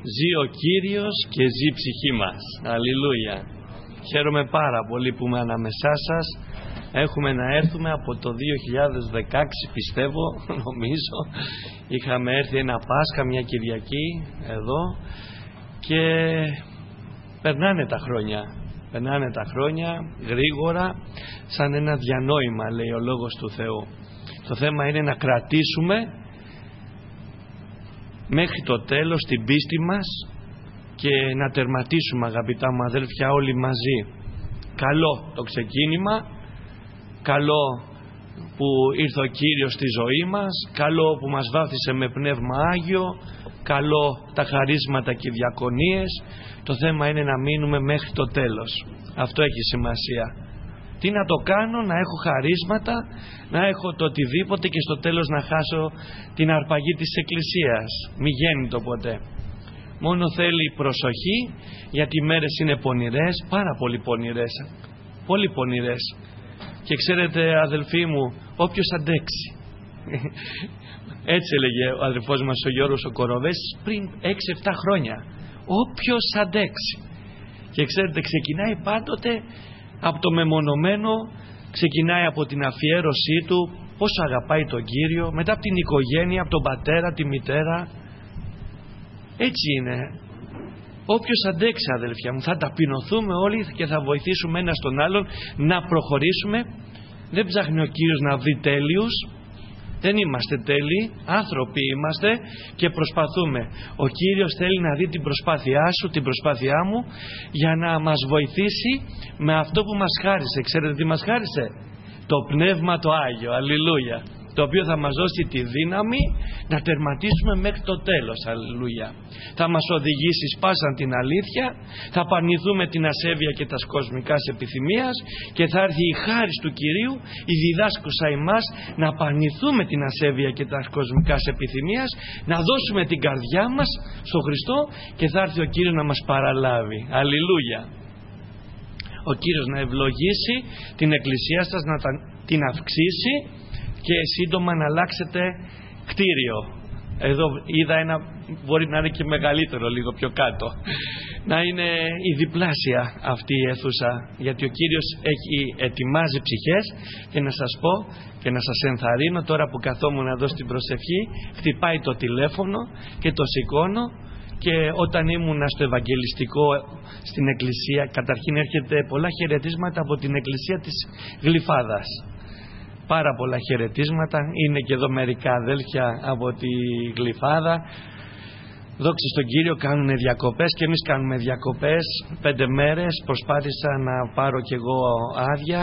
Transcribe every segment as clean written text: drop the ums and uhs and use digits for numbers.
Ζει ο Κύριος και ζει η ψυχή μας. Αλληλούια. Χαίρομαι πάρα πολύ που είμαι ανάμεσά σας. Έχουμε να έρθουμε από το 2016, πιστεύω, νομίζω. Είχαμε έρθει ένα Πάσχα, μια Κυριακή εδώ και περνάνε τα χρόνια. Περνάνε τα χρόνια γρήγορα, σαν ένα διανόημα, λέει ο Λόγος του Θεού. Το θέμα είναι να κρατήσουμε μέχρι το τέλος την πίστη μας και να τερματίσουμε, αγαπητά μου αδέλφια, όλοι μαζί. Καλό το ξεκίνημα, καλό που ήρθε ο Κύριος στη ζωή μας, καλό που μας βάφτισε με Πνεύμα Άγιο, καλό τα χαρίσματα και οι διακονίες. Το θέμα είναι να μείνουμε μέχρι το τέλος. Αυτό έχει σημασία. Τι να το κάνω, να έχω χαρίσματα, να έχω το οτιδήποτε και στο τέλος να χάσω την αρπαγή της Εκκλησίας. Μη γίνει το ποτέ. Μόνο θέλει προσοχή, γιατί οι μέρες είναι πονηρές, πάρα πολύ πονηρές. Πολύ πονηρές. Και ξέρετε, αδελφοί μου, όποιος αντέξει. Έτσι έλεγε ο αδελφός μας ο Γιώργος ο Κοροβέσης πριν 6-7 χρόνια. Όποιος αντέξει. Και ξέρετε, ξεκινάει πάντοτε από το μεμονωμένο, ξεκινάει από την αφιέρωσή του, πόσο αγαπάει τον Κύριο, μετά από την οικογένεια, από τον πατέρα, τη μητέρα. Έτσι είναι. Όποιος αντέξει, αδελφιά μου, θα ταπεινωθούμε όλοι και θα βοηθήσουμε ένας τον άλλον να προχωρήσουμε. Δεν ψάχνει ο Κύριος να βρει τέλειους. Δεν είμαστε τέλειοι, άνθρωποι είμαστε και προσπαθούμε. Ο Κύριος θέλει να δει την προσπάθειά σου, την προσπάθειά μου, για να μας βοηθήσει με αυτό που μας χάρισε. Ξέρετε τι μας χάρισε? Το Πνεύμα το Άγιο, αλληλούια, το οποίο θα μας δώσει τη δύναμη να τερματίσουμε μέχρι το τέλος, αλληλούια. Θα μας οδηγήσει σπάσαν την αλήθεια, θα απαρνηθούμε την ασέβεια και τα κοσμικά επιθυμίας και θα έρθει η χάρις του Κυρίου, η διδάσκουσα εμάς, να απαρνηθούμε την ασέβεια και τα κοσμικά επιθυμίας, να δώσουμε την καρδιά μας στον Χριστό και θα έρθει ο Κύριος να μας παραλάβει. Αλληλούια. Ο Κύριος να ευλογήσει την εκκλησία σας, να την αυξήσει και σύντομα να αλλάξετε κτίριο. Εδώ είδα ένα, μπορεί να είναι και μεγαλύτερο λίγο πιο κάτω, να είναι η διπλάσια αυτή η αίθουσα, γιατί ο Κύριος ετοιμάζει ψυχές. Και να σας πω και να σας ενθαρρύνω, τώρα που καθόμουν εδώ στην προσευχή, χτυπάει το τηλέφωνο και το σηκώνω. Και όταν ήμουνα στο Ευαγγελιστικό στην εκκλησία, καταρχήν έρχεται πολλά χαιρετίσματα από την εκκλησία της Γλυφάδας. Πάρα πολλά χαιρετίσματα. Είναι και εδώ μερικά αδέλφια από τη Γλυφάδα. Δόξα στον Κύριο, κάνουν διακοπές και εμείς κάνουμε διακοπές. 5 μέρες προσπάθησα να πάρω κι εγώ άδεια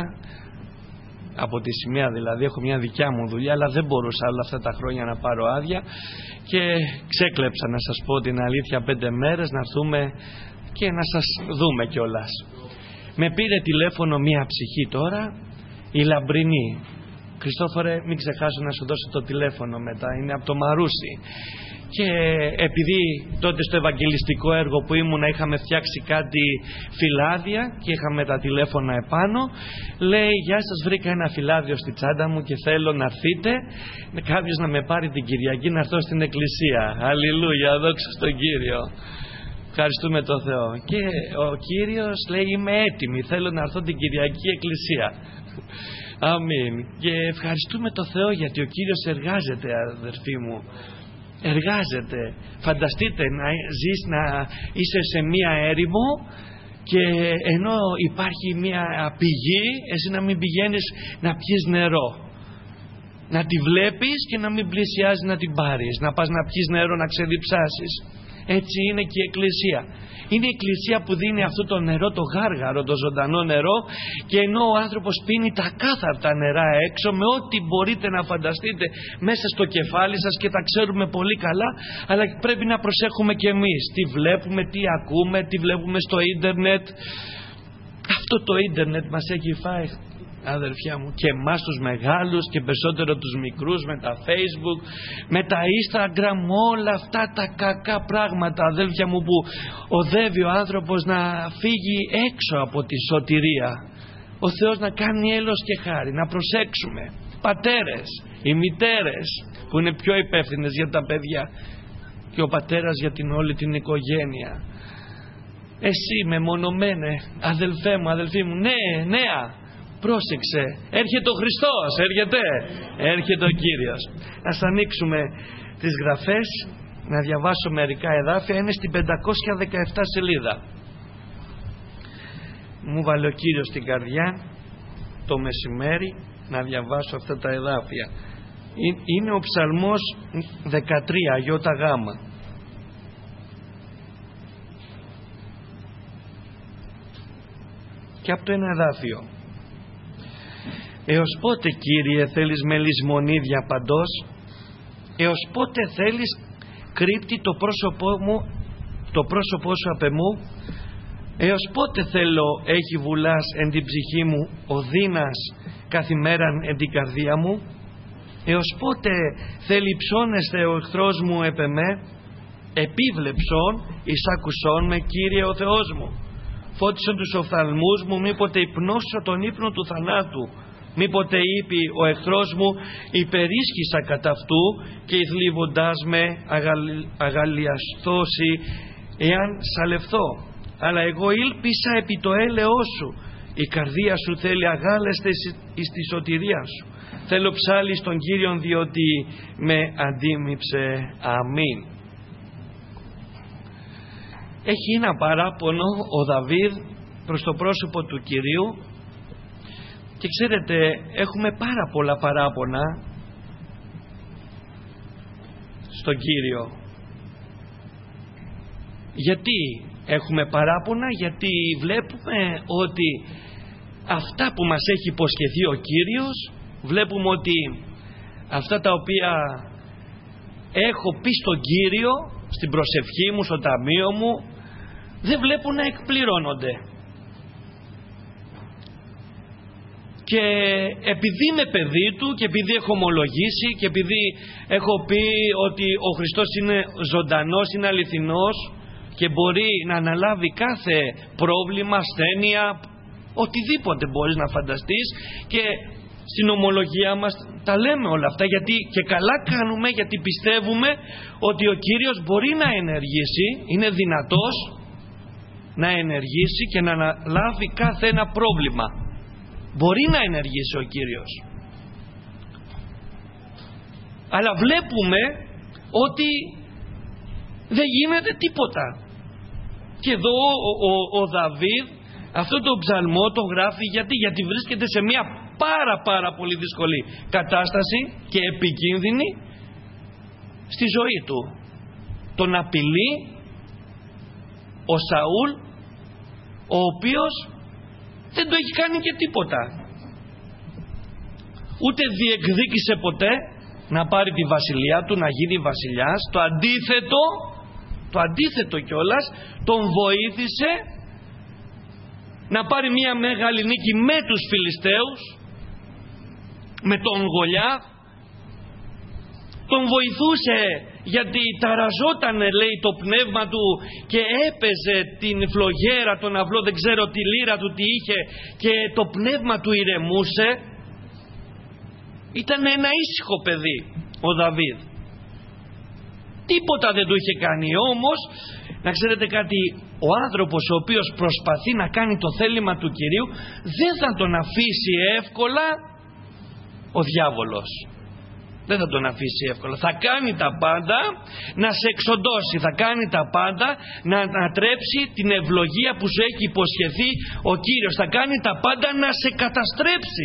από τη σημαία, δηλαδή έχω μια δικιά μου δουλειά, αλλά δεν μπορούσα όλα αυτά τα χρόνια να πάρω άδεια και ξέκλεψα, να σας πω την αλήθεια, 5 μέρες να έρθουμε και να σας δούμε κιόλας. Με πήρε τηλέφωνο μια ψυχή τώρα, η Λαμπρινή. Χριστόφορε, μην ξεχάσω να σου δώσω το τηλέφωνο μετά, είναι από το Μαρούσι. Και επειδή τότε στο ευαγγελιστικό έργο που ήμουνα είχαμε φτιάξει κάτι φυλάδια και είχαμε τα τηλέφωνα επάνω, λέει: γεια σας, βρήκα ένα φυλάδιο στη τσάντα μου και θέλω να έρθετε, κάποιος να με πάρει την Κυριακή να έρθω στην εκκλησία. Αλληλούια, δόξα στον Κύριο. Ευχαριστούμε τον Θεό. Και ο Κύριος λέει: είμαι έτοιμη, θέλω να έρθω την Κυριακή εκκλησία. Αμήν. Και ευχαριστούμε τον Θεό, γιατί ο Κύριος εργάζεται, αδερφοί μου. Εργάζεται. Φανταστείτε να ζεις, να είσαι σε μία έρημο και ενώ υπάρχει μία πηγή, εσύ να μην πηγαίνεις να πιεις νερό, να τη βλέπεις και να μην πλησιάζει να την πάρεις, να πας να πιεις νερό, να ξεδιψάσεις. Έτσι είναι και η Εκκλησία. Είναι η Εκκλησία που δίνει αυτό το νερό, το γάργαρο, το ζωντανό νερό, και ενώ ο άνθρωπος πίνει τα κάθαρτα νερά έξω με ό,τι μπορείτε να φανταστείτε μέσα στο κεφάλι σας, και τα ξέρουμε πολύ καλά, αλλά πρέπει να προσέχουμε κι εμείς τι βλέπουμε, τι ακούμε, τι βλέπουμε στο ίντερνετ. Αυτό το ίντερνετ μας έχει φάει, αδερφιά μου, και εμάς τους μεγάλους και περισσότερο τους μικρούς, με τα Facebook, με τα Instagram, όλα αυτά τα κακά πράγματα, αδέλφια μου, που οδεύει ο άνθρωπος να φύγει έξω από τη σωτηρία. Ο Θεός να κάνει έλεος και χάρη. Να προσέξουμε, πατέρες, οι μητέρες που είναι πιο υπεύθυνες για τα παιδιά, και ο πατέρας για την όλη την οικογένεια. Εσύ μεμονωμένε, αδελφέ μου, αδελφή μου, νέα, πρόσεξε, έρχεται ο Χριστός, έρχεται ο Κύριος. Ας ανοίξουμε τις γραφές, να διαβάσω μερικά εδάφια. Είναι στην 517 σελίδα. Μου βάλε ο Κύριος στην καρδιά το μεσημέρι να διαβάσω αυτά τα εδάφια. Είναι ο Ψαλμός 13, Ιώτα Γάμα. Και από το ένα εδάφιο. Έως πότε, Κύριε, θέλεις με λησμονή διαπαντός? Έως πότε θέλεις κρύπτει το πρόσωπό σου απ' εμού? Έως πότε θέλω έχει βουλάς εν την ψυχή μου ο δίνας καθημέραν εν την καρδία μου? Έως πότε θέλει ψώνεστε ο εχθρός μου επ' εμέ? Επίβλεψον εισάκουσον με, Κύριε ο Θεός μου. Φώτισον τους οφθαλμούς μου, μήποτε υπνώσω τον ύπνο του θανάτου. Μήποτε είπε ο εχθρός μου, υπερίσχυσα κατά αυτού, και ηθλίβοντάς με αγαλιαστώσει εάν σαλευθώ. Αλλά εγώ ήλπισα επί το έλεος σου. Η καρδία σου θέλει αγάλεστε εις τη σωτηρία σου. Θέλω ψάλι στον Κύριον, διότι με αντίμιψε. Αμήν. Έχει ένα παράπονο ο Δαβίδ προς το πρόσωπο του Κυρίου, και ξέρετε, έχουμε πάρα πολλά παράπονα στον Κύριο. Γιατί έχουμε παράπονα? Γιατί βλέπουμε ότι αυτά που μας έχει υποσχεθεί ο Κύριος, βλέπουμε ότι αυτά τα οποία έχω πει στον Κύριο, στην προσευχή μου, στο ταμείο μου, δεν βλέπουν να εκπληρώνονται. Και επειδή είμαι παιδί του και επειδή έχω ομολογήσει και επειδή έχω πει ότι ο Χριστός είναι ζωντανός, είναι αληθινός και μπορεί να αναλάβει κάθε πρόβλημα, ασθένεια, οτιδήποτε μπορείς να φανταστείς, και στην ομολογία μας τα λέμε όλα αυτά, γιατί και καλά κάνουμε, γιατί πιστεύουμε ότι ο Κύριος μπορεί να ενεργήσει, είναι δυνατός να ενεργήσει και να αναλάβει κάθε ένα πρόβλημα. Μπορεί να ενεργήσει ο Κύριος. Αλλά βλέπουμε ότι δεν γίνεται τίποτα. Και εδώ ο Δαβίδ αυτό το ψαλμό το γράφει γιατί βρίσκεται σε μια πάρα πολύ δύσκολη κατάσταση και επικίνδυνη στη ζωή του. Τον απειλεί ο Σαούλ, ο οποίος δεν το έχει κάνει και τίποτα. Ούτε διεκδίκησε ποτέ να πάρει τη βασιλεία του, να γίνει βασιλιάς. Το αντίθετο κιόλας, τον βοήθησε να πάρει μια μεγάλη νίκη με τους Φιλιστέους, με τον Γολιάθ. Τον βοηθούσε γιατί ταραζότανε, λέει, το πνεύμα του και έπαιζε την φλογέρα, τον αυλό, δεν ξέρω τη λύρα του τι είχε, και το πνεύμα του ηρεμούσε. Ήταν ένα ήσυχο παιδί ο Δαβίδ. Τίποτα δεν του είχε κάνει. Όμως να ξέρετε κάτι, ο άνθρωπος ο οποίος προσπαθεί να κάνει το θέλημα του Κυρίου, δεν θα τον αφήσει εύκολα ο διάβολος. Δεν θα τον αφήσει εύκολα. Θα κάνει τα πάντα να σε εξοντώσει. Θα κάνει τα πάντα να ανατρέψει την ευλογία που σου έχει υποσχεθεί ο Κύριος. Θα κάνει τα πάντα να σε καταστρέψει.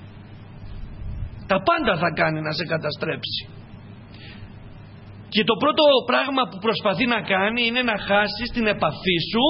Τα πάντα θα κάνει να σε καταστρέψει. Και το πρώτο πράγμα που προσπαθεί να κάνει είναι να χάσεις την επαφή σου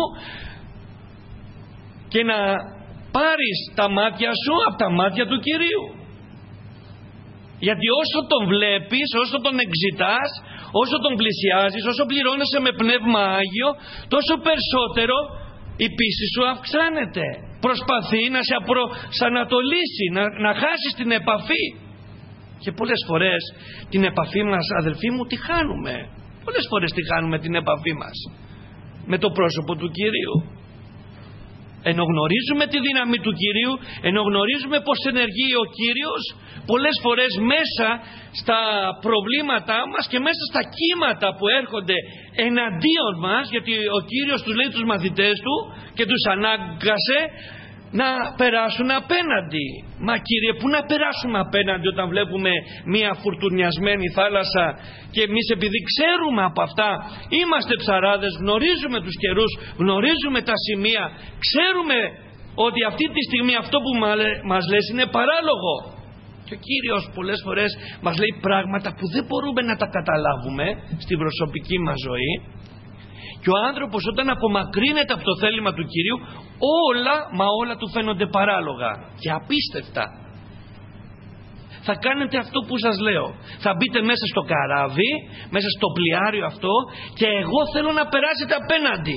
και να πάρεις τα μάτια σου από τα μάτια του Κυρίου. Γιατί όσο τον βλέπεις, όσο τον εξητάς, όσο τον πλησιάζεις, όσο πληρώνεσαι με Πνεύμα Άγιο, τόσο περισσότερο η πίστη σου αυξάνεται. Προσπαθεί να σε προσανατολίσει, να χάσεις την επαφή. Και πολλές φορές την επαφή μας, αδελφοί μου, τη χάνουμε. Πολλές φορές τη χάνουμε την επαφή μας με το πρόσωπο του Κυρίου. Ενώ γνωρίζουμε τη δύναμη του Κυρίου, ενώ γνωρίζουμε πως ενεργεί ο Κύριος, πολλές φορές μέσα στα προβλήματά μας και μέσα στα κύματα που έρχονται εναντίον μας, γιατί ο Κύριος τους λέει τους μαθητές του και τους ανάγκασε να περάσουν απέναντι. Μα Κύριε, πού να περάσουμε απέναντι όταν βλέπουμε μια φουρτουνιασμένη θάλασσα και εμείς, επειδή ξέρουμε από αυτά, είμαστε ψαράδες, γνωρίζουμε τους καιρούς, γνωρίζουμε τα σημεία, ξέρουμε ότι αυτή τη στιγμή αυτό που μας λες είναι παράλογο. Και ο Κύριος πολλές φορές μας λέει πράγματα που δεν μπορούμε να τα καταλάβουμε στην προσωπική μας ζωή. Και ο άνθρωπος όταν απομακρύνεται από το θέλημα του Κυρίου, όλα του φαίνονται παράλογα και απίστευτα. Θα κάνετε αυτό που σας λέω. Θα μπείτε μέσα στο καράβι, μέσα στο πλοιάριο αυτό, και εγώ θέλω να περάσετε απέναντι.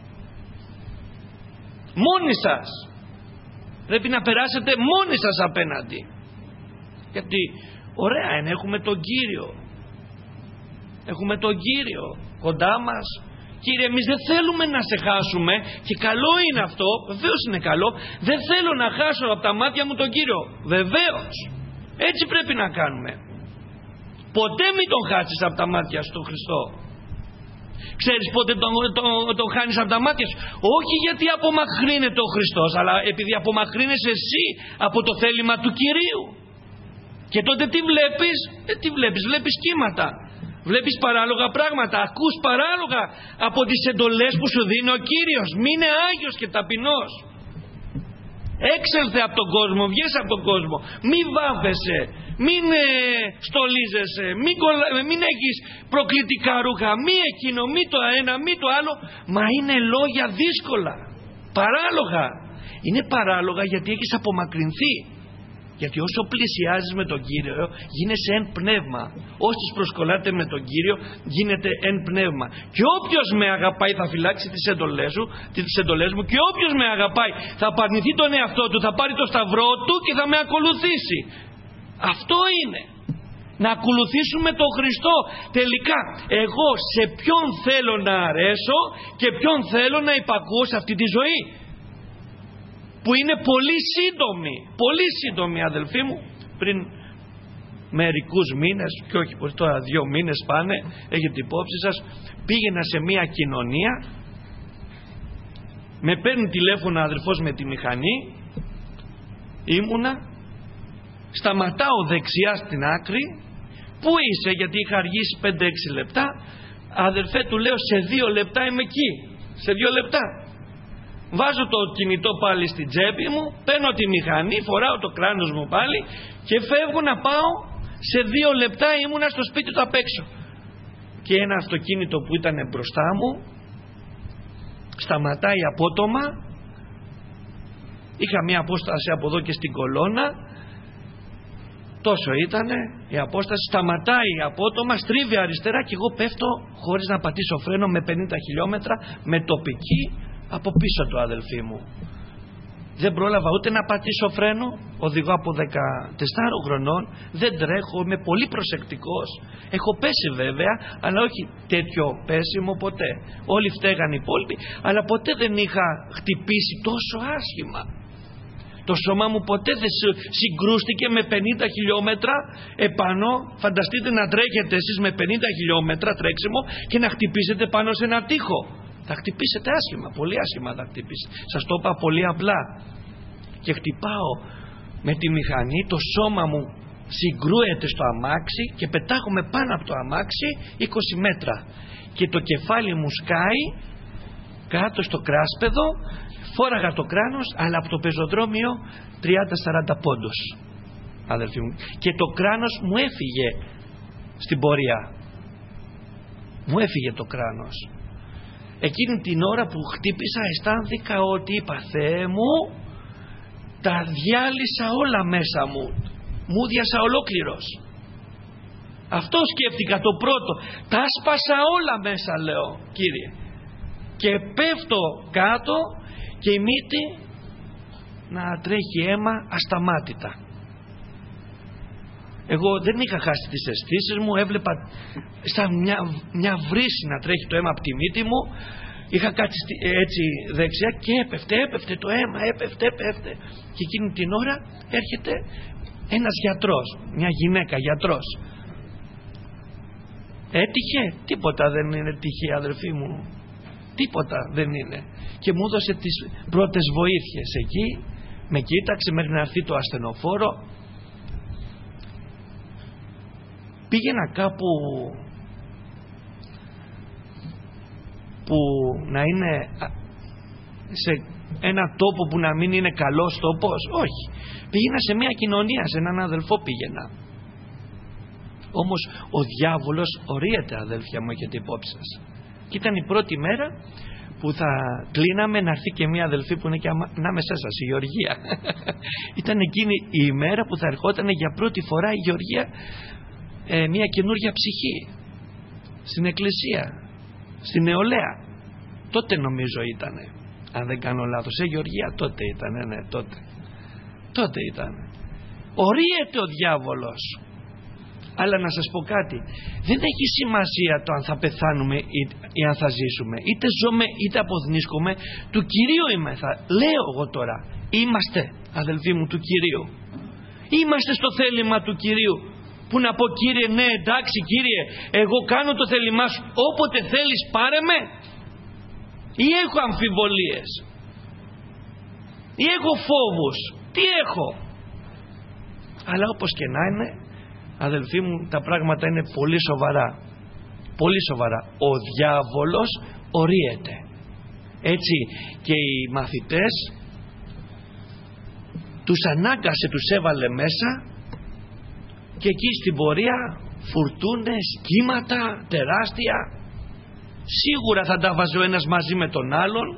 Μόνοι σας. Πρέπει να περάσετε μόνοι σας απέναντι. Γιατί ωραία είναι, έχουμε τον Κύριο. Έχουμε τον Κύριο κοντά μας. Κύριε, εμείς δεν θέλουμε να σε χάσουμε, και καλό είναι αυτό, βεβαίως είναι καλό. Δεν θέλω να χάσω από τα μάτια μου τον Κύριο. Βεβαίως. Έτσι πρέπει να κάνουμε. Ποτέ μην τον χάσεις από τα μάτια σου τον Χριστό. Ξέρεις πότε τον χάνεις από τα μάτια σου? Όχι γιατί απομακρύνεται ο Χριστός, αλλά επειδή απομακρύνεσαι εσύ από το θέλημα του Κυρίου. Και τότε τι βλέπεις? Βλέπεις κύματα. Βλέπεις παράλογα πράγματα, ακούς παράλογα από τις εντολές που σου δίνει ο Κύριος. Μείνε άγιος και ταπεινός. Έξελθε από τον κόσμο, βγες από τον κόσμο. Μη βάφεσαι, μην στολίζεσαι, μην έχεις προκλητικά ρούχα, μη εκείνο, μη το ένα, μη το άλλο. Μα είναι λόγια δύσκολα, παράλογα. Είναι παράλογα γιατί έχεις απομακρυνθεί. Γιατί όσο πλησιάζεις με τον Κύριο γίνεσαι εν πνεύμα. Όσοι προσκολάτε με τον Κύριο γίνεται εν πνεύμα. Και όποιος με αγαπάει θα φυλάξει τις εντολές μου, και όποιος με αγαπάει θα απαρνηθεί τον εαυτό του, θα πάρει το σταυρό του και θα με ακολουθήσει. Αυτό είναι. Να ακολουθήσουμε τον Χριστό. Τελικά εγώ σε ποιον θέλω να αρέσω και ποιον θέλω να υπακούω σε αυτή τη ζωή, που είναι πολύ σύντομη αδελφοί μου. Πριν μερικούς μήνες, και όχι τώρα 2 μήνες πάνε, έχετε υπόψη σας, πήγαινα σε μια κοινωνία, με παίρνει τηλέφωνο αδελφός με τη μηχανή, ήμουνα, σταματάω δεξιά στην άκρη. Πού είσαι? Γιατί είχα αργήσει 5-6 λεπτά. Αδελφέ, του λέω, σε 2 λεπτά είμαι εκεί, σε 2 λεπτά. Βάζω το κινητό πάλι στην τσέπη μου, παίρνω τη μηχανή, φοράω το κράνος μου πάλι και φεύγω να πάω. Σε 2 λεπτά ήμουνα στο σπίτι του απ' έξω. Και ένα αυτοκίνητο που ήταν μπροστά μου σταματάει απότομα. Είχα μια απόσταση από εδώ και στην κολόνα, τόσο ήτανε η απόσταση. Σταματάει απότομα, στρίβει αριστερά και εγώ πέφτω χωρίς να πατήσω φρένο με 50 χιλιόμετρα, με τοπική από πίσω του, αδελφοί μου. Δεν πρόλαβα ούτε να πατήσω φρένο. Οδηγώ από 14 χρονών, δεν τρέχω, είμαι πολύ προσεκτικός. Έχω πέσει βέβαια, αλλά όχι τέτοιο πέσιμο ποτέ. Όλοι φταίγαν οι υπόλοιποι, αλλά ποτέ δεν είχα χτυπήσει τόσο άσχημα. Το σώμα μου ποτέ δεν συγκρούστηκε με 50 χιλιόμετρα επάνω. Φανταστείτε να τρέχετε εσείς με 50 χιλιόμετρα τρέξιμο και να χτυπήσετε πάνω σε ένα τοίχο. Θα χτυπήσετε άσχημα, πολύ άσχημα θα χτυπήσετε. Σας το είπα πολύ απλά. Και χτυπάω με τη μηχανή, το σώμα μου συγκρούεται στο αμάξι και πετάγομαι πάνω από το αμάξι 20 μέτρα. Και το κεφάλι μου σκάει κάτω στο κράσπεδο. Φόραγα το κράνος, αλλά από το πεζοδρόμιο 30-40 πόντος, αδελφοί μου. Και το κράνος μου έφυγε στην πορεία. Μου έφυγε το κράνος. Εκείνη την ώρα που χτύπησα αισθάνθηκα ότι είπα, Θεέ μου, τα διάλυσα όλα μέσα μου. Μου διάσα ολόκληρος. Αυτό σκέφτηκα το πρώτο. Τα σπάσα όλα μέσα, λέω, Κύριε. Και πέφτω κάτω και η μύτη να τρέχει αίμα ασταμάτητα. Εγώ δεν είχα χάσει τις αισθήσεις μου, έβλεπα σαν μια βρύση να τρέχει το αίμα από τη μύτη μου. είχα κάτσει έτσι δεξιά και έπεφτε το αίμα, έπεφτε. Και εκείνη την ώρα έρχεται ένας γιατρός, μια γυναίκα γιατρός. Έτυχε? Τίποτα δεν είναι τυχαία, αδερφοί μου, τίποτα δεν είναι. Και μου έδωσε τις πρώτες βοήθειες εκεί, με κοίταξε μέχρι να έρθει το ασθενοφόρο. Πήγαινα κάπου που να είναι σε ένα τόπο που να μην είναι καλός τόπος, όχι. Πήγαινα σε μια κοινωνία, σε έναν αδελφό πήγαινα. Όμως ο διάβολος ορίεται, αδέλφια μου, έχετε υπόψη σας. Και ήταν η πρώτη μέρα που θα κλείναμε να έρθει και μια αδελφή που είναι και ανάμεσά σας, η Γεωργία. Ήταν εκείνη η ημέρα που θα ερχόταν για πρώτη φορά η Γεωργία, μια καινούργια ψυχή στην εκκλησία, στην νεολαία. Τότε νομίζω ήτανε, αν δεν κάνω λάθος, Γεωργία, τότε ήτανε, ναι, τότε ήτανε. Ορίεται ο διάβολος. Αλλά να σας πω κάτι, δεν έχει σημασία το αν θα πεθάνουμε ή αν θα ζήσουμε, είτε ζούμε είτε αποδνίσκουμε, του Κυρίου είμεθα. Λέω εγώ τώρα, είμαστε, αδελφοί μου, του Κυρίου. Είμαστε στο θέλημα του Κυρίου, που να πω, Κύριε, ναι, εντάξει Κύριε, εγώ κάνω το θέλημά σου, όποτε θέλεις πάρε με, ή έχω αμφιβολίες, ή έχω φόβους, τι έχω? Αλλά όπως και να είναι, αδελφοί μου, τα πράγματα είναι πολύ σοβαρά. Πολύ σοβαρά. Ο διάβολος ορίεται. Έτσι και οι μαθητές τους ανάγκασε, τους έβαλε μέσα, και εκεί στην πορεία φουρτούνες, κύματα τεράστια. Σίγουρα θα τα βάζει ο ένας μαζί με τον άλλον.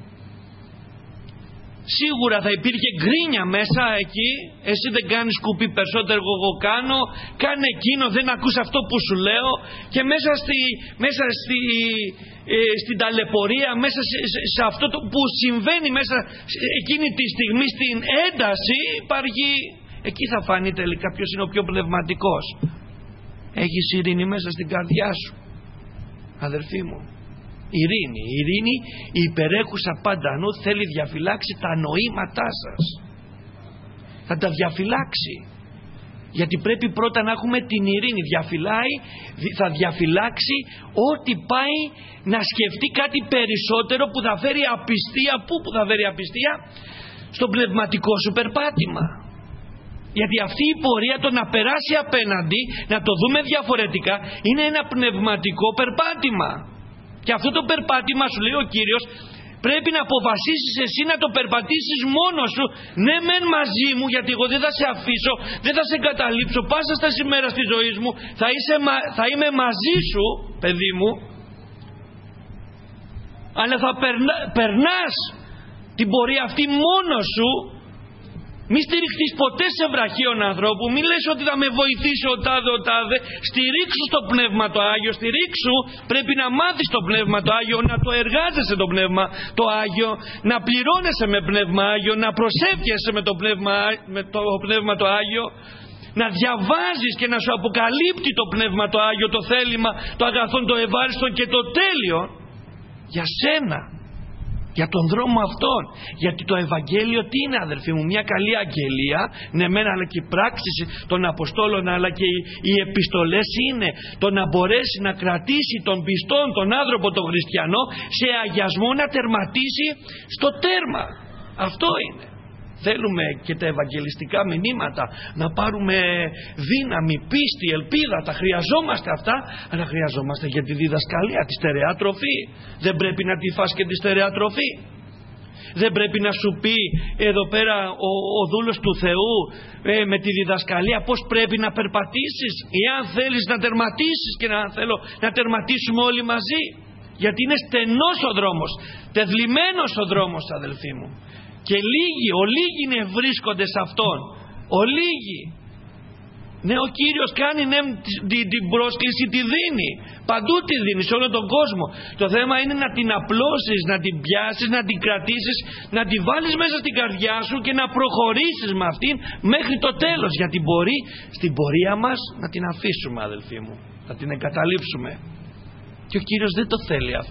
Σίγουρα θα υπήρχε γκρίνια μέσα εκεί. Εσύ δεν κάνεις κουπί περισσότερο, εγώ κάνω. Κάνε εκείνο, δεν ακούς αυτό που σου λέω. Και μέσα στην ταλαιπωρία, μέσα σε αυτό το που συμβαίνει μέσα εκείνη τη στιγμή, στην ένταση, υπάρχει. Εκεί θα φανεί τελικά ποιος είναι ο πιο πνευματικός. Έχεις ειρήνη μέσα στην καρδιά σου, αδερφοί μου? Ειρήνη, η υπερέχουσα πάντα νου, θέλει διαφυλάξει τα νοήματά σας. Θα τα διαφυλάξει. Γιατί πρέπει πρώτα να έχουμε την ειρήνη. Θα διαφυλάξει ό,τι πάει να σκεφτεί κάτι περισσότερο που θα φέρει απιστία. Πού που θα φέρει απιστία? Στο πνευματικό σου περπάτημα. Γιατί αυτή η πορεία, το να περάσει απέναντι, να το δούμε διαφορετικά, είναι ένα πνευματικό περπάτημα. Και αυτό το περπάτημα, σου λέει ο Κύριος, πρέπει να αποφασίσεις εσύ να το περπατήσεις μόνος σου. Ναι μεν μαζί μου, γιατί εγώ δεν θα σε αφήσω, δεν θα σε εγκαταλείψω, πάσα στα ημέρα της ζωής μου θα είμαι μαζί σου, παιδί μου. Αλλά θα περνάς την πορεία αυτή μόνος σου. Μη στηριχτείς ποτέ σε βραχίων ανθρώπου. Μη λες ότι θα με βοηθήσει ο τάδε. Στηρίξου στο Πνεύμα το Άγιο. Στηρίξου. Πρέπει να μάθεις το Πνεύμα το Άγιο, να το εργάζεσαι το Πνεύμα το Άγιο, να πληρώνεσαι με Πνεύμα Άγιο, να προσεύχεσαι με το Πνεύμα το Άγιο, να διαβάζεις και να σου αποκαλύπτει το Πνεύμα το Άγιο το θέλημα, το αγαθόν, το ευάριστο και το τέλειο για σένα, για τον δρόμο αυτόν. Γιατί το Ευαγγέλιο τι είναι, αδελφοί μου? Μια καλή αγγελία, ναι μεν, αλλά και οι πράξεις των Αποστόλων, αλλά και οι επιστολές είναι το να μπορέσει να κρατήσει τον πιστόν, τον άνθρωπο, τον χριστιανό, σε αγιασμό, να τερματίσει στο τέρμα. Αυτό είναι. Θέλουμε και τα ευαγγελιστικά μηνύματα, να πάρουμε δύναμη, πίστη, ελπίδα. Τα χρειαζόμαστε αυτά, αλλά χρειαζόμαστε για τη διδασκαλία, τη στερεά τροφή. Δεν πρέπει να τη φας και τη στερεά τροφή? Δεν πρέπει να σου πει εδώ πέρα ο δούλος του Θεού με τη διδασκαλία πώς πρέπει να περπατήσεις, εάν θέλεις να τερματίσεις, και να τερματίσουμε όλοι μαζί? Γιατί είναι στενός ο δρόμος, τεθλιμμένος ο δρόμος, αδελφοί μου. Και ολίγοι βρίσκονται σε αυτόν. Ολίγοι. Ναι, ο Κύριος κάνει, ναι, την πρόσκληση τη δίνει. Παντού τη δίνει, σε όλο τον κόσμο. Το θέμα είναι να την απλώσεις, να την πιάσεις, να την κρατήσεις, να την βάλεις μέσα στην καρδιά σου και να προχωρήσεις με αυτήν μέχρι το τέλος. Γιατί μπορεί στην πορεία μας να την αφήσουμε, αδελφοί μου, να την εγκαταλείψουμε. Και ο Κύριος δεν το θέλει αυτό.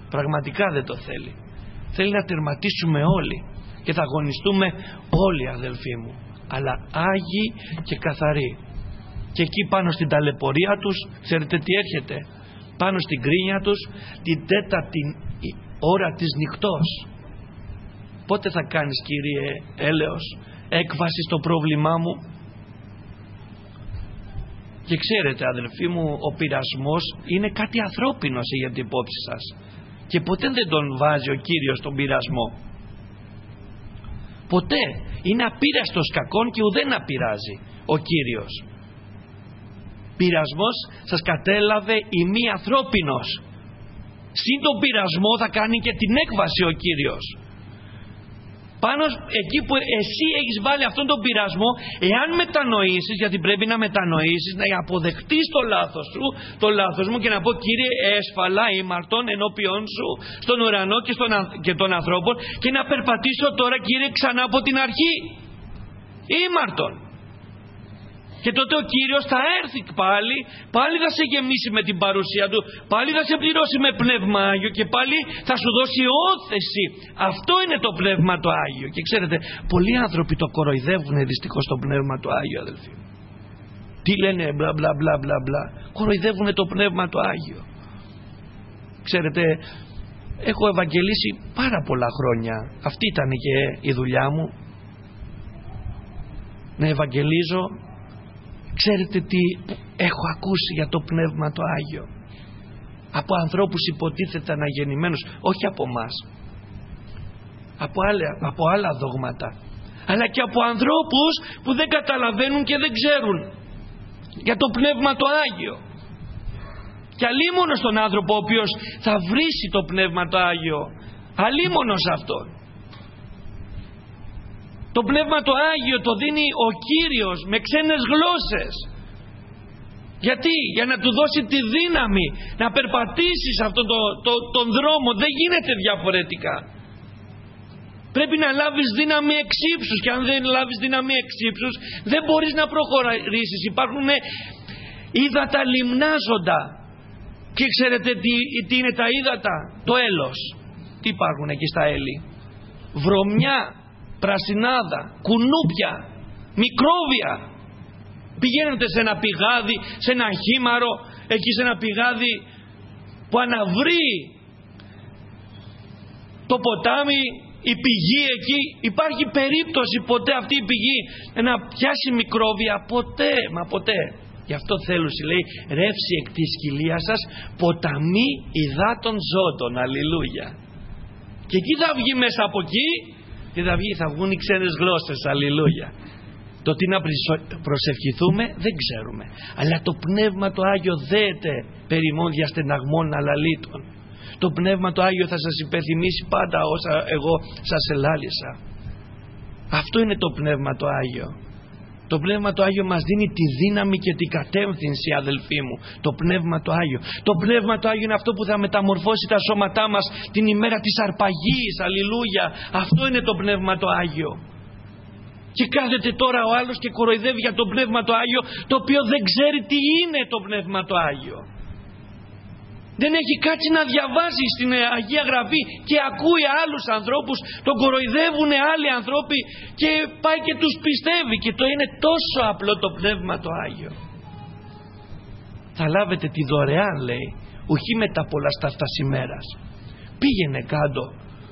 Πραγματικά δεν το θέλει. Θέλει να τερματίσουμε όλοι και θα αγωνιστούμε όλοι, αδελφοί μου, αλλά άγιοι και καθαροί. Και εκεί πάνω στην ταλαιπωρία τους, ξέρετε τι έρχεται? Πάνω στην κρίνια τους, την τέταρτη ώρα της νυχτός. Πότε θα κάνεις, Κύριε έλεος, έκβαση στο πρόβλημά μου? Και ξέρετε, αδελφοί μου, ο πειρασμός είναι κάτι ανθρώπινο για την υπόψη σας και ποτέ δεν τον βάζει ο Κύριος τον πειρασμό. Ποτέ. Είναι απείραστος κακόν και ουδέν απειράζει ο Κύριος. Πειρασμός σας κατέλαβε η μη ανθρώπινος. Συν τον πειρασμό θα κάνει και την έκβαση ο Κύριος. Πάνω εκεί που εσύ έχεις βάλει αυτόν τον πειρασμό, εάν μετανοήσεις, γιατί πρέπει να μετανοήσεις, να αποδεχτείς το λάθος σου, το λάθος μου, και να πω, Κύριε, έσφαλα ήμαρτον ενώπιον σου στον ουρανό και των ανθρώπων, και να περπατήσω τώρα, Κύριε, ξανά από την αρχή ήμαρτον. Και τότε ο Κύριος θα έρθει πάλι θα σε γεμίσει με την παρουσία Του, πάλι θα σε πληρώσει με Πνεύμα Άγιο και πάλι θα σου δώσει όθεση. Αυτό είναι το Πνεύμα το Άγιο. Και ξέρετε, πολλοί άνθρωποι το κοροϊδεύουν δυστυχώς το Πνεύμα το Άγιο, αδελφοί. Τι λένε, μπλα μπλα μπλα μπλα μπλα. Κοροϊδεύουν το Πνεύμα το Άγιο. Ξέρετε, έχω ευαγγελίσει πάρα πολλά χρόνια. Αυτή ήταν και η δουλειά μου, να ευαγγελίζω. Ξέρετε τι έχω ακούσει για το Πνεύμα το Άγιο? Από ανθρώπους υποτίθεται αναγεννημένους, όχι από μας, από άλλα δόγματα, αλλά και από ανθρώπους που δεν καταλαβαίνουν και δεν ξέρουν για το Πνεύμα το Άγιο. Και αλίμονο στον άνθρωπο ο οποίος θα βρίσει το Πνεύμα το Άγιο, αλίμονος αυτόν. Το Πνεύμα το Άγιο το δίνει ο Κύριος με ξένες γλώσσες. Γιατί? Για να του δώσει τη δύναμη να περπατήσει σε αυτόν τον δρόμο. Δεν γίνεται διαφορετικά. Πρέπει να λάβεις δύναμη εξ ύψους, και αν δεν λάβεις δύναμη εξ ύψους δεν μπορείς να προχωρήσεις. Υπάρχουν ύδατα λιμνάζοντα. Και ξέρετε τι είναι τα ύδατα? Το έλος. Τι υπάρχουν εκεί στα έλη? Βρωμιά, πρασινάδα, κουνούπια, μικρόβια. Πηγαίνετε σε ένα πηγάδι, σε ένα χήμαρο, εκεί σε ένα πηγάδι που αναβρεί το ποτάμι, η πηγή εκεί, υπάρχει περίπτωση ποτέ αυτή η πηγή να πιάσει μικρόβια? Ποτέ, μα ποτέ. Γι' αυτό θέλουσε, λέει, ρεύση εκ της κοιλίας σας ποταμί υδάτων ζώτων. Αλληλούια. Και εκεί θα βγει, μέσα από εκεί, και θα βγουν οι ξένες γλώσσες. Αλληλούια. Το τι να προσευχηθούμε δεν ξέρουμε, αλλά το Πνεύμα το Άγιο δέεται περιμόδια στεναγμών αλαλήτων. Το Πνεύμα το Άγιο θα σας υπενθυμίσει πάντα όσα εγώ σας ελάλησα. Αυτό είναι το Πνεύμα το Άγιο. Το Πνεύμα το Άγιο μας δίνει τη δύναμη και την κατεύθυνση, αδελφοί μου. Το Πνεύμα το Άγιο. Το Πνεύμα το Άγιο είναι αυτό που θα μεταμορφώσει τα σώματά μας την ημέρα της αρπαγής. Αλληλούια. Αυτό είναι το Πνεύμα το Άγιο. Και κάθεται τώρα ο άλλος και κοροϊδεύει για το Πνεύμα το Άγιο, το οποίο δεν ξέρει τι είναι το Πνεύμα το Άγιο. Δεν έχει κάτσει να διαβάσει στην Αγία Γραφή και ακούει άλλους ανθρώπους, τον κοροϊδεύουν άλλοι άνθρωποι και πάει και τους πιστεύει, και το είναι τόσο απλό το Πνεύμα το Άγιο. Θα λάβετε τη δωρεάν, λέει, ουχή με τα πολλαστάφτας ημέρας. Πήγαινε κάτω,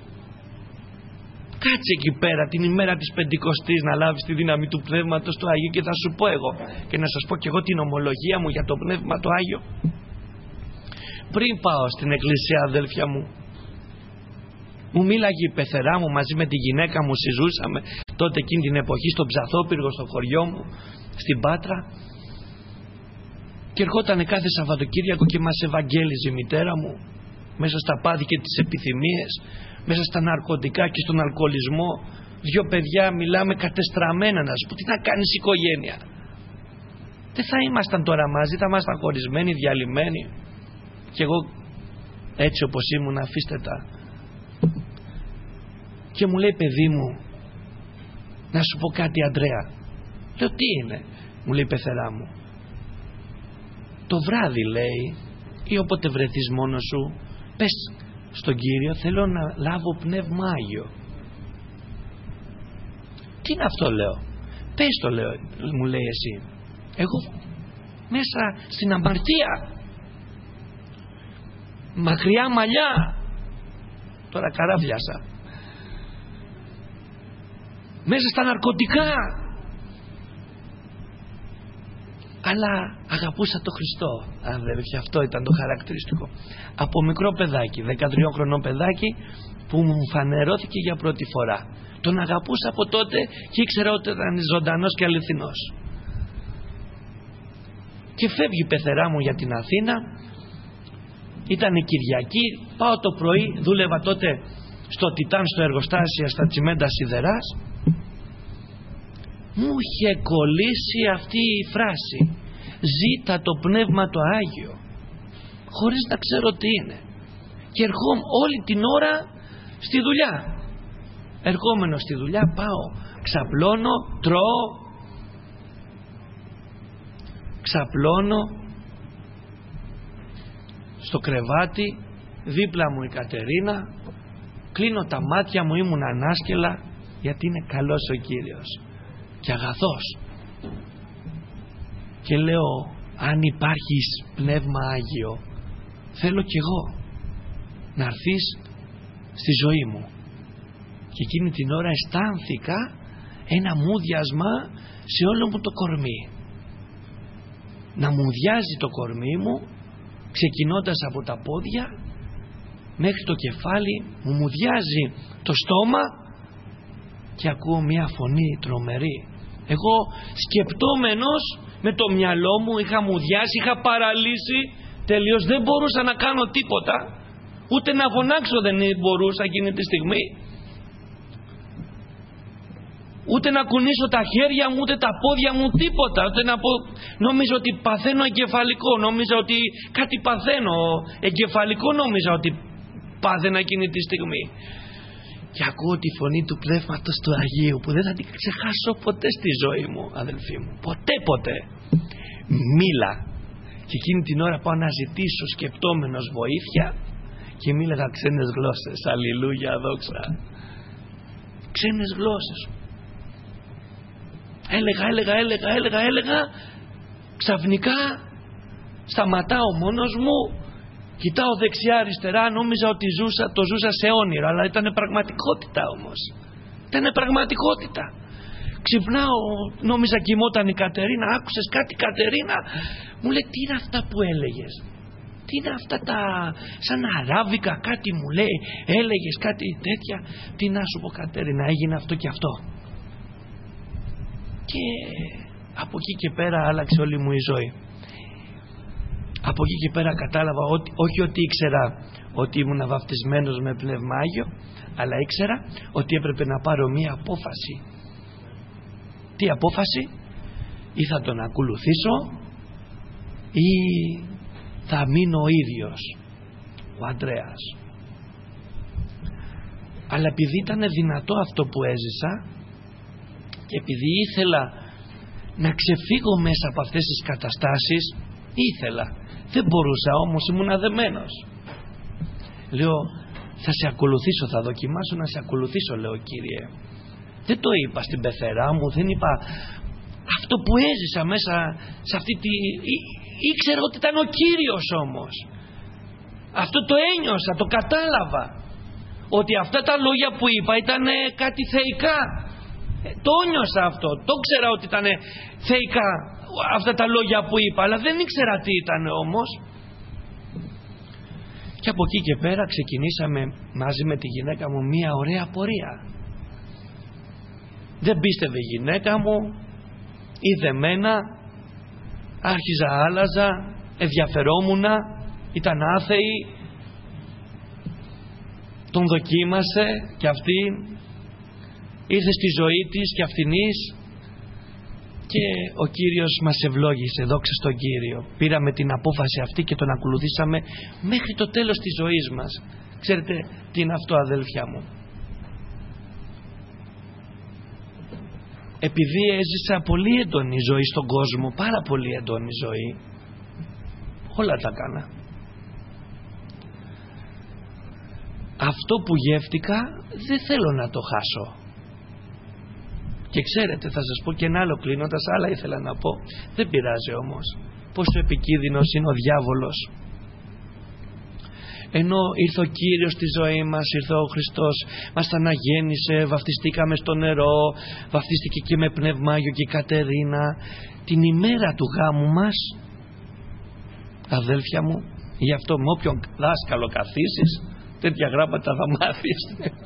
κάτσε εκεί πέρα την ημέρα της Πεντηκοστής να λάβεις τη δύναμη του Πνεύματος του Αγίου, και θα σου πω εγώ, και να σας πω και εγώ την ομολογία μου για το Πνεύμα το Άγιο. Πριν πάω στην εκκλησία, αδέλφια μου, μου μίλαγε η πεθερά μου μαζί με τη γυναίκα μου, συζούσαμε τότε εκείνη την εποχή στον Ψαθόπυργο, στο χωριό μου στην Πάτρα, και ερχόταν κάθε Σαββατοκύριακο και μας ευαγγέλιζε η μητέρα μου μέσα στα πάθη και τις επιθυμίες, μέσα στα ναρκωτικά και στον αλκοολισμό. Δυο παιδιά, μιλάμε, κατεστραμμένα, να σου πω, τι να κάνεις οικογένεια? Δεν θα ήμασταν τώρα μαζί, θα ήμασταν χωρισμένοι, διαλυμένοι. Και εγώ έτσι όπως ήμουν, αφήστε τα. Και μου λέει, παιδί μου, να σου πω κάτι, Αντρέα. Λέω, τι είναι? Μου λέει η πεθερά μου, το βράδυ, λέει, ή όποτε βρεθείς μόνος σου, πες στον Κύριο, θέλω να λάβω Πνεύμα Άγιο. Τι είναι αυτό, λέω? Πες το, λέω, μου λέει εσύ. Εγώ μέσα στην αμαρτία, μακριά μαλλιά, τώρα καράβιασα, μέσα στα ναρκωτικά, αλλά αγαπούσα το Χριστό, αδέρφια. Αυτό ήταν το χαρακτηριστικό. Από μικρό παιδάκι, 13 χρονών παιδάκι, που μου φανερώθηκε για πρώτη φορά. Τον αγαπούσα από τότε και ήξερα ότι ήταν ζωντανός και αληθινός. Και φεύγει η πεθερά μου για την Αθήνα. Ήταν η Κυριακή, πάω το πρωί, δούλευα τότε στο Τιτάν, στο εργοστάσιο, στα τσιμέντα σιδεράς. Μου είχε κολλήσει αυτή η φράση, ζήτα το Πνεύμα το Άγιο, χωρίς να ξέρω τι είναι. Και ερχόμουν όλη την ώρα στη δουλειά. Ερχόμενο στη δουλειά πάω, ξαπλώνω, τρώω, ξαπλώνω στο κρεβάτι, δίπλα μου η Κατερίνα, κλείνω τα μάτια μου, ήμουν ανάσκελα, γιατί είναι καλός ο Κύριος και αγαθός. Και λέω, αν υπάρχεις Πνεύμα Άγιο, θέλω κι εγώ να έρθεις στη ζωή μου. Και εκείνη την ώρα αισθάνθηκα ένα μούδιασμα σε όλο μου το κορμί, να μουδιάζει το κορμί μου, ξεκινώντας από τα πόδια μέχρι το κεφάλι, μου μουδιάζει το στόμα και ακούω μια φωνή τρομερή. Εγώ σκεπτόμενος με το μυαλό μου, είχα μουδιάσει, είχα παραλύσει τελείως, δεν μπορούσα να κάνω τίποτα, ούτε να φωνάξω δεν μπορούσα εκείνη τη στιγμή, ούτε να κουνήσω τα χέρια μου, ούτε τα πόδια μου, τίποτα, ούτε να πω. Νόμιζα ότι παθαίνω εγκεφαλικό, νόμιζα ότι κάτι παθαίνω εγκεφαλικό, νόμιζα ότι πάθαινα εκείνη τη στιγμή. Και ακούω τη φωνή του Πνεύματος του Αγίου, που δεν θα την ξεχάσω ποτέ στη ζωή μου, αδελφοί μου, ποτέ. Μίλα. Και εκείνη την ώρα πάω να ζητήσω σκεπτόμενος βοήθεια και μίλαγα ξένες γλώσσες. Αλληλούια, δόξα. Ξένες γλώσσες. Έλεγα. Ξαφνικά σταματάω μόνος μου, κοιτάω δεξιά αριστερά, νόμιζα ότι το ζούσα σε όνειρο, αλλά ήταν πραγματικότητα όμως. Ήταν πραγματικότητα. Ξυπνάω, νόμιζα κοιμόταν η Κατερίνα. Άκουσες κάτι, Κατερίνα? Μου λέει, τι είναι αυτά που έλεγες? Τι είναι αυτά τα σαν αράβικα, κάτι μου λέει, έλεγες κάτι τέτοια? Τι να σου πω, Κατερίνα, έγινε αυτό και αυτό. Και από εκεί και πέρα άλλαξε όλη μου η ζωή. Από εκεί και πέρα κατάλαβα ότι, όχι ότι ήξερα ότι ήμουν βαφτισμένος με Πνεύμα Άγιο, αλλά ήξερα ότι έπρεπε να πάρω μία απόφαση. Τι απόφαση? Ή θα τον ακολουθήσω ή θα μείνω ο ίδιος, ο Ανδρέας. Αλλά επειδή ήταν δυνατό αυτό που έζησα και επειδή ήθελα να ξεφύγω μέσα από αυτές τις καταστάσεις, δεν μπορούσα, όμως ήμουν αδεμένος. Λέω, θα σε ακολουθήσω, θα δοκιμάσω να σε ακολουθήσω, λέω, Κύριε. Δεν το είπα στην πεθερά μου, δεν είπα αυτό που έζησα μέσα σε αυτή τη... Ήξερα ότι ήταν ο Κύριος όμως. Αυτό το ένιωσα, το κατάλαβα. Ότι αυτά τα λόγια που είπα ήταν κάτι θεϊκά. Το νιώσα αυτό, το ήξερα ότι ήταν θεϊκά αυτά τα λόγια που είπα, αλλά δεν ήξερα τι ήταν όμως. Και από εκεί και πέρα ξεκινήσαμε μαζί με τη γυναίκα μου μία ωραία πορεία. Δεν πίστευε η γυναίκα μου, είδε μένα, άρχιζα άλλαζα, ενδιαφερόμουνα, ήταν άθεη, τον δοκίμασε και αυτή, ήρθε στη ζωή της και αυτινής και ο Κύριος μας ευλόγησε, δόξα στον Κύριο. Πήραμε την απόφαση αυτή και τον ακολουθήσαμε μέχρι το τέλος της ζωής μας. Ξέρετε τι είναι αυτό, αδέλφια μου? Επειδή έζησα πολύ έντονη ζωή στον κόσμο, πάρα πολύ έντονη ζωή, όλα τα κάνα. αυτό που γεύτηκα δεν θέλω να το χάσω. Και ξέρετε, θα σας πω και ένα άλλο κλείνοντας, άλλα ήθελα να πω, δεν πειράζει όμως, πόσο επικίνδυνος είναι ο διάβολος. Ενώ ήρθε ο Κύριος στη ζωή μας, ήρθε ο Χριστός, μας αναγέννησε, βαφτιστήκαμε στο νερό, βαφτίστηκε και με Πνεύμα Άγιο και η Κατερίνα, την ημέρα του γάμου μας, αδέλφια μου, γι' αυτό με όποιον δάσκαλο καθίσεις, τέτοια γράμματα θα μάθεις.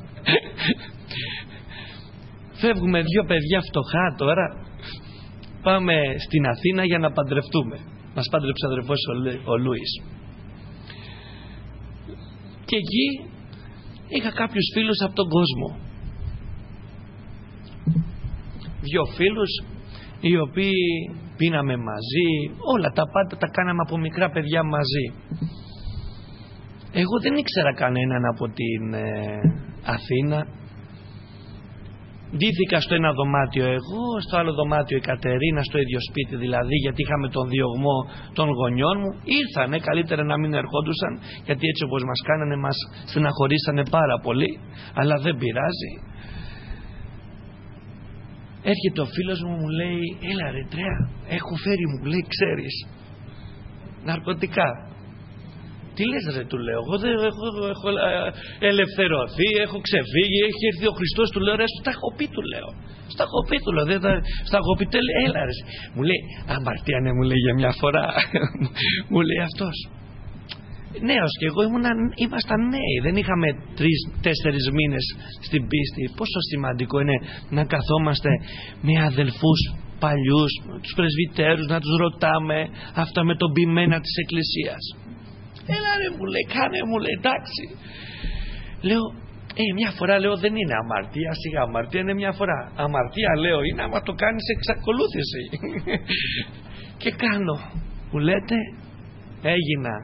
Φεύγουμε 2 παιδιά φτωχά τώρα, πάμε στην Αθήνα για να παντρευτούμε. Μας πάντρεψε ο αδερφός ο Λούις. Και εκεί είχα κάποιους φίλους από τον κόσμο. 2 φίλους οι οποίοι πίναμε μαζί, όλα τα πάντα τα κάναμε από μικρά παιδιά μαζί. Εγώ δεν ήξερα κανέναν από την Αθήνα. Ντύθηκα στο ένα δωμάτιο εγώ, στο άλλο δωμάτιο η Κατερίνα, στο ίδιο σπίτι δηλαδή, γιατί είχαμε τον διωγμό των γονιών μου. Ήρθανε, καλύτερα να μην ερχόντουσαν, γιατί έτσι όπως μας κάνανε μας στεναχωρήσανε πάρα πολύ, αλλά δεν πειράζει. Έρχεται ο φίλος μου, μου λέει, έλα ρε Τρέα, έχω φέρει, μου λέει, ξέρεις, ναρκωτικά. Τι λες ρε, του λέω, εγώ δεν έχω ελευθερωθεί, έχω ξεφύγει, έχει έρθει ο Χριστός, του λέω, ρε, στα έχω πει, του λέω, στα έχω πει, του λέω, στα έχω πει, έλα ρε. Μου λέει, αμαρτία ναι, μου λέει, για μια φορά, μου λέει αυτός. Νέος και εγώ ήμασταν νέοι, δεν είχαμε 3-4 μήνες στην πίστη. Πόσο σημαντικό είναι να καθόμαστε με αδελφούς παλιούς, τους πρεσβυτέρους, να τους ρωτάμε αυτά με τον ποιμένα της Εκκλησίας. Έλα ρε, μου λέει, κάνε, μου λέει, εντάξει. Λέω, μια φορά, λέω, δεν είναι αμαρτία, σιγά, αμαρτία είναι μια φορά. Αμαρτία, λέω, είναι άμα το κάνεις εξακολούθηση. Και κάνω, μου λέτε, έγινα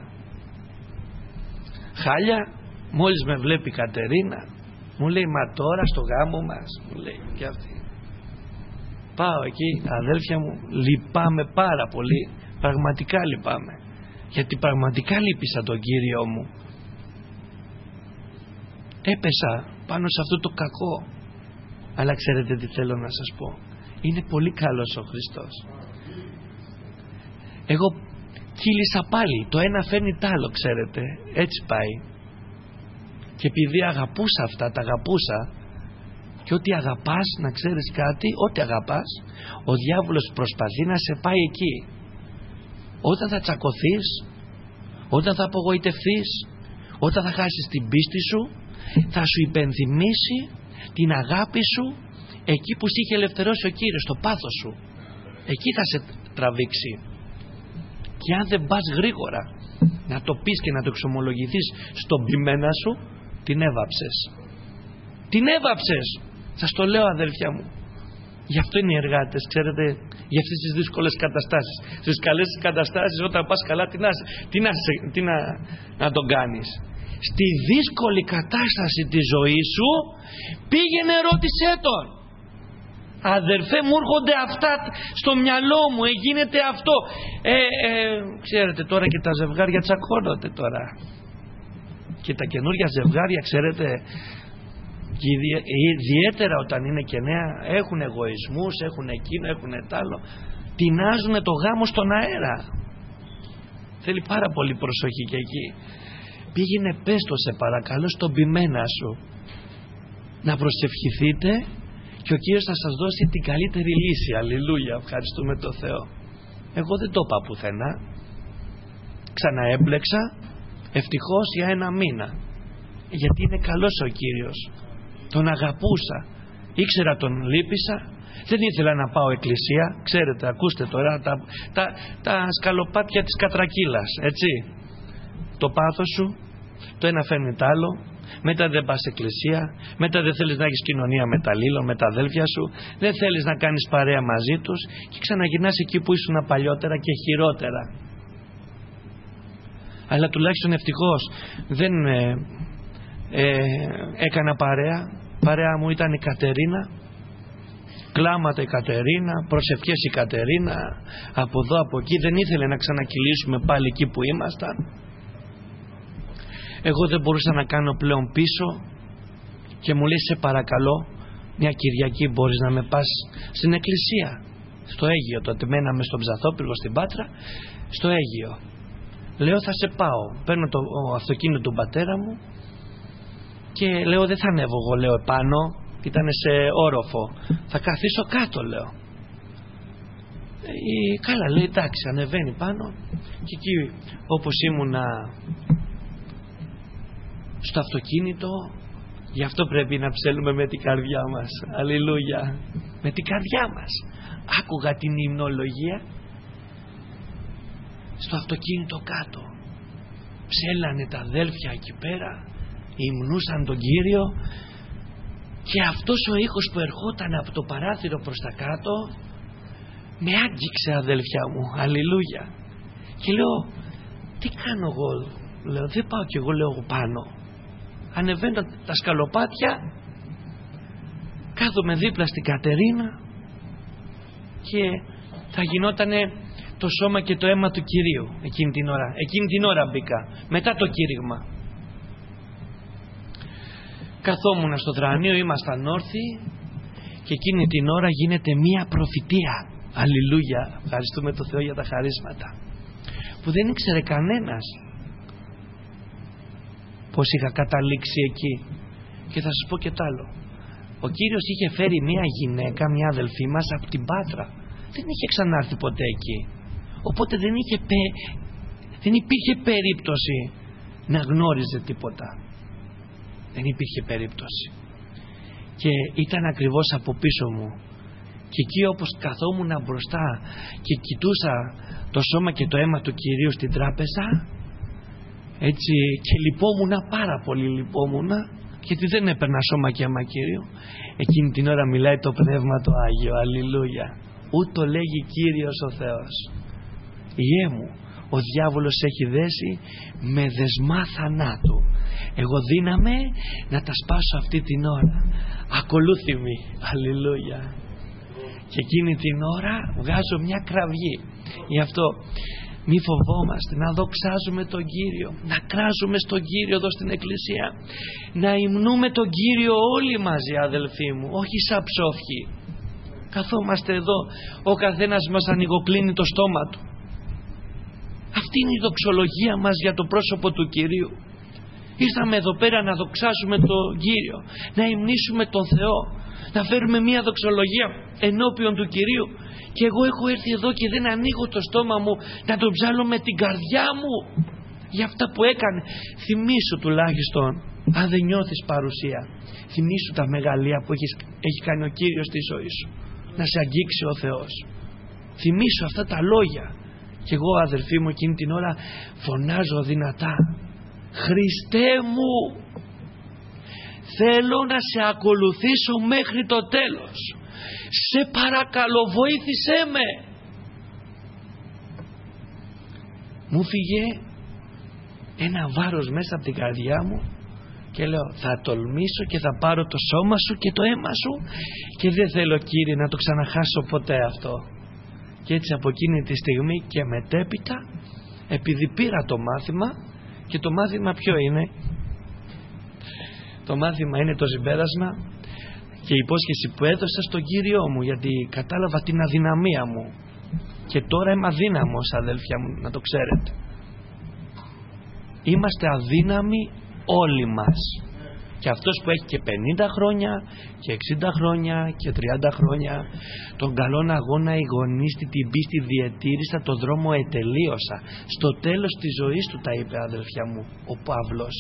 χάλια. Μόλις με βλέπει η Κατερίνα, μου λέει, μα τώρα στο γάμο μας, μου λέει, και αυτή. Πάω εκεί, αδέλφια μου, λυπάμαι πάρα πολύ, πραγματικά λυπάμαι, γιατί πραγματικά λύπησα τον Κύριο μου. Έπεσα πάνω σε αυτό το κακό. Αλλά ξέρετε τι θέλω να σας πω, είναι πολύ καλός ο Χριστός. Εγώ κύλησα πάλι, το ένα φέρνει τ' άλλο, ξέρετε, έτσι πάει. Και επειδή αγαπούσα αυτά, τα αγαπούσα, και ό,τι αγαπάς, να ξέρεις κάτι, ό,τι αγαπάς, ο διάβολος προσπαθεί να σε πάει εκεί. Όταν θα τσακωθείς, όταν θα απογοητευθείς, όταν θα χάσεις την πίστη σου, θα σου υπενθυμίσει την αγάπη σου εκεί που σε είχε ελευθερώσει ο Κύριος, το πάθος σου. Εκεί θα σε τραβήξει. Και αν δεν πας γρήγορα να το πεις και να το εξομολογηθείς στον ποιμένα σου, την έβαψες. Την έβαψες. Σας το λέω, αδέλφια μου. Γι' αυτό είναι οι εργάτες, ξέρετε, για αυτές τις δύσκολες καταστάσεις. Στις καλές καταστάσεις, όταν πας καλά, τι να τον κάνεις. Στη δύσκολη κατάσταση της ζωής σου, πήγαινε ρώτησέ τον. Αδερφέ, μου έρχονται αυτά στο μυαλό μου, γίνεται αυτό. Ξέρετε τώρα και τα ζευγάρια τσακώνονται τώρα. Και τα καινούργια ζευγάρια, ξέρετε, και ιδιαίτερα όταν είναι και νέα, έχουν εγωισμούς, έχουν εκείνο, έχουν τ' άλλο. Τεινάζουν το γάμο στον αέρα. Θέλει πάρα πολύ προσοχή και εκεί. Πήγαινε, πες το σε παρακαλώ στον ποιμένα σου, να προσευχηθείτε και ο Κύριος θα σας δώσει την καλύτερη λύση. Αλληλούια, ευχαριστούμε το Θεό. Εγώ δεν το είπα πουθενά. Ξαναέμπλεξα, ευτυχώς για 1 μήνα, γιατί είναι καλός ο Κύριος. Τον αγαπούσα, ήξερα τον λύπησα, δεν ήθελα να πάω εκκλησία. Ξέρετε, ακούστε τώρα τα σκαλοπάτια της κατρακύλας, έτσι. Το πάθος σου, το ένα φέρνει τ' άλλο. Μετά δεν πας εκκλησία, μετά δεν θέλεις να έχεις κοινωνία με τα λίλων, με τα αδέλφια σου, δεν θέλεις να κάνεις παρέα μαζί τους και ξαναγυρνάς εκεί που ήσουν παλιότερα και χειρότερα. Αλλά τουλάχιστον ευτυχώς δεν έκανα παρέα μου ήταν η Κατερίνα, κλάματα η Κατερίνα, προσευχές η Κατερίνα, από εδώ από εκεί, δεν ήθελε να ξανακυλήσουμε πάλι εκεί που ήμασταν. Εγώ δεν μπορούσα να κάνω πλέον πίσω και μου λέει, σε παρακαλώ, μια Κυριακή μπορείς να με πας στην εκκλησία, στο Αίγυο? Τότε μέναμε στον Ψαθόπυργο στην Πάτρα, στο Αίγυο. Λέω, θα σε πάω. Παίρνω το αυτοκίνητο του πατέρα μου και λέω, δεν θα ανέβω εγώ, λέω, επάνω, ήταν σε όροφο, θα καθίσω κάτω, λέω. Καλά, λέει, εντάξει, ανεβαίνει πάνω. Και εκεί όπως ήμουνα στο αυτοκίνητο, γι' αυτό πρέπει να ψέλνουμε με την καρδιά μας. Αλληλούια. Με την καρδιά μας. Άκουγα την υμνολογία στο αυτοκίνητο κάτω. Ψέλανε τα αδέλφια εκεί πέρα, υμνούσαν τον Κύριο, και αυτός ο ήχος που ερχόταν από το παράθυρο προς τα κάτω με άγγιξε, αδέλφια μου. Αλληλούια. Και λέω, τι κάνω εγώ? Λέω, δεν πάω κι εγώ, λέω, πάνω. Ανεβαίνω τα σκαλοπάτια, κάθομαι δίπλα στην Κατερίνα και θα γινότανε το σώμα και το αίμα του Κυρίου εκείνη την ώρα. Εκείνη την ώρα μπήκα, μετά το κήρυγμα. Καθόμουν στο θρανείο, ήμασταν όρθιοι και εκείνη την ώρα γίνεται μία προφητεία. Αλληλούια, ευχαριστούμε το Θεό για τα χαρίσματα, που δεν ήξερε κανένας πως είχα καταλήξει εκεί. Και θα σας πω και τ' άλλο. Ο Κύριος είχε φέρει μία γυναίκα, μία αδελφή μας από την Πάτρα. Δεν είχε ξανάρθει ποτέ εκεί. Οπότε δεν υπήρχε περίπτωση να γνώριζε τίποτα. Δεν υπήρχε περίπτωση. Και ήταν ακριβώς από πίσω μου. Και εκεί όπως καθόμουν μπροστά και κοιτούσα το σώμα και το αίμα του Κυρίου στην τράπεζα, έτσι, και λυπόμουνα, πάρα πολύ λυπόμουνα, γιατί δεν έπαιρνα σώμα και αίμα Κυρίου. Εκείνη την ώρα μιλάει το Πνεύμα το Άγιο. Αλληλούια. Ούτω λέγει Κύριος ο Θεός, Ιε μου, ο διάβολος έχει δέσει με δεσμά θανάτου. Εγώ δύναμαι να τα σπάσω αυτή την ώρα. Ακολούθημη. Αλληλούια. Και εκείνη την ώρα βγάζω μια κραυγή. Γι' αυτό μη φοβόμαστε να δοξάζουμε τον Κύριο, να κράζουμε στον Κύριο εδώ στην εκκλησία, να υμνούμε τον Κύριο όλοι μαζί, αδελφοί μου, όχι σαν ψόφιοι. Καθόμαστε εδώ, ο καθένας μας ανοιγοκλίνει το στόμα του. Αυτή είναι η δοξολογία μας για το πρόσωπο του Κυρίου. Ήρθαμε εδώ πέρα να δοξάσουμε τον Κύριο, να υμνήσουμε τον Θεό, να φέρουμε μια δοξολογία ενώπιον του Κυρίου. Και εγώ έχω έρθει εδώ και δεν ανοίγω το στόμα μου να τον ψάλω με την καρδιά μου για αυτά που έκανε. Θυμήσου τουλάχιστον, αν δεν νιώθεις παρουσία, θυμήσου τα μεγαλεία που έχει κάνει ο Κύριος στη ζωή σου, να σε αγγίξει ο Θεός. Θυμήσου αυτά τα λόγια. Και εγώ, αδερφοί μου, εκείνη την ώρα φωνάζω δυνατά, Χριστέ μου, θέλω να σε ακολουθήσω μέχρι το τέλος. Σε παρακαλώ, βοήθησέ με. Μου φύγε ένα βάρος μέσα από την καρδιά μου και λέω, θα τολμήσω και θα πάρω το σώμα σου και το αίμα σου και δεν θέλω, Κύριε, να το ξαναχάσω ποτέ αυτό. Και έτσι από εκείνη τη στιγμή και μετέπειτα, επειδή πήρα το μάθημα, και το μάθημα ποιο είναι? Το μάθημα είναι το συμπέρασμα και η υπόσχεση που έδωσα στον Κύριό μου, γιατί κατάλαβα την αδυναμία μου και τώρα είμαι αδύναμος, αδέλφια μου, να το ξέρετε. Είμαστε αδύναμοι όλοι μας, και αυτός που έχει και 50 χρόνια και 60 χρόνια και 30 χρόνια. Τον καλόν αγώνα ηγονίστη, την πίστη διετήρησα, το δρόμο ετελείωσα. Στο τέλος της ζωής του τα είπε, αδελφιά μου, ο Παύλος.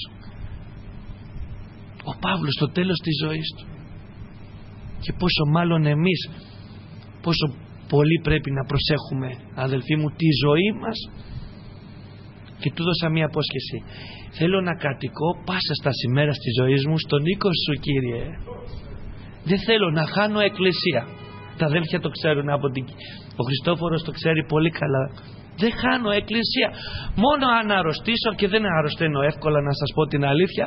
Ο Παύλος στο τέλος της ζωής του. Και πόσο μάλλον εμείς, πόσο πολύ πρέπει να προσέχουμε, αδελφοί μου, τη ζωή μας. Και του δώσα μια απόσχεση. Θέλω να κατοικώ πάσα στα ημέρας της ζωής μου στον οίκο σου, Κύριε. Δεν θέλω να χάνω εκκλησία. Τα αδέλφια το ξέρουν ο Χριστόφορος το ξέρει πολύ καλά. Δεν χάνω εκκλησία. Μόνο αν αρρωστήσω, και δεν αρρωσταίνω εύκολα, να σας πω την αλήθεια,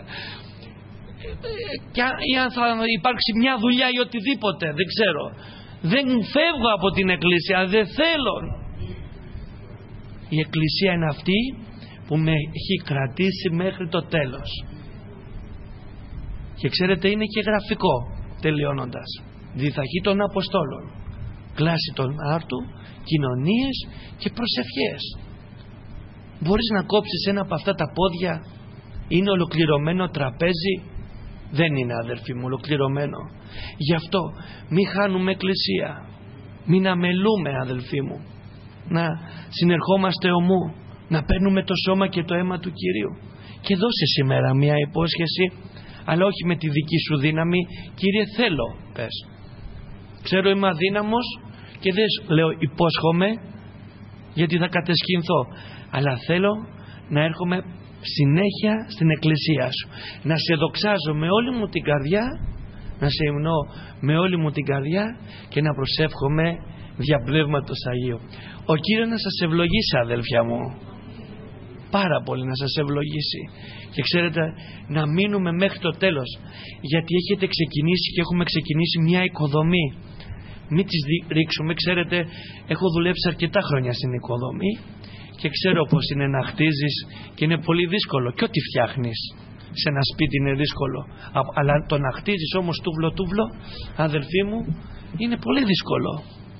ή αν θα υπάρξει μια δουλειά ή οτιδήποτε, δεν ξέρω. Δεν φεύγω από την εκκλησία, δεν θέλω. Η εκκλησία είναι αυτή που με έχει κρατήσει μέχρι το τέλος. Και ξέρετε, είναι και γραφικό τελειώνοντας. Διθαχή των Αποστόλων, κλάση των άρτου, κοινωνίες και προσευχές. Μπορείς να κόψεις ένα από αυτά τα πόδια? Είναι ολοκληρωμένο τραπέζι? Δεν είναι, αδερφοί μου, ολοκληρωμένο. Γι' αυτό μην χάνουμε εκκλησία, μην αμελούμε, αδελφοί μου, να συνερχόμαστε ομού, να παίρνουμε το σώμα και το αίμα του Κυρίου. Και δώσε σήμερα μια υπόσχεση, αλλά όχι με τη δική σου δύναμη. Κύριε, θέλω, πες. Ξέρω είμαι αδύναμος και δεν λέω υπόσχομαι, γιατί θα κατεσχυνθώ, αλλά θέλω να έρχομαι συνέχεια στην εκκλησία σου, να σε δοξάζω με όλη μου την καρδιά, να σε υμνώ με όλη μου την καρδιά και να προσεύχομαι δια Πνεύματος Αγίου. Ο Κύριος να σας ευλογήσει, αδέλφια μου, πάρα πολύ να σας ευλογήσει. Και ξέρετε, να μείνουμε μέχρι το τέλος, γιατί έχετε ξεκινήσει και έχουμε ξεκινήσει μια οικοδομή. Μην τις ρίξουμε. Ξέρετε, έχω δουλέψει αρκετά χρόνια στην οικοδομή και ξέρω πως είναι να χτίζεις και είναι πολύ δύσκολο, και ό,τι φτιάχνεις σε ένα σπίτι είναι δύσκολο, αλλά το να χτίζεις όμως τούβλο, αδελφοί μου, είναι πολύ δύσκολο.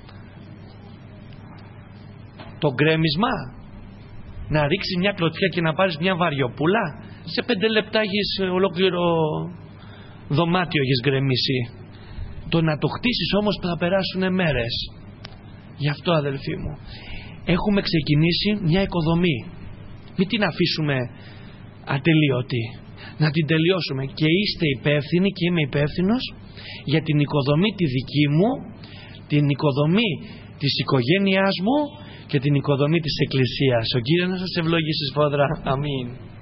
Το γκρέμισμα, να ρίξεις μια κλωτσιά και να πάρεις μια βαριοπούλα, σε 5 λεπτά έχεις ολόκληρο δωμάτιο, έχεις γκρεμίσει. Το να το χτίσεις όμως θα περάσουν μέρες. Γι' αυτό, αδελφοί μου, έχουμε ξεκινήσει μια οικοδομή. Μην την αφήσουμε ατελείωτη, να την τελειώσουμε. Και είστε υπεύθυνοι και είμαι υπεύθυνος για την οικοδομή τη δική μου, την οικοδομή της οικογένειάς μου και την οικοδομή της Εκκλησίας. Ο Κύριος να σας ευλογήσει σφόδρα. Αμήν.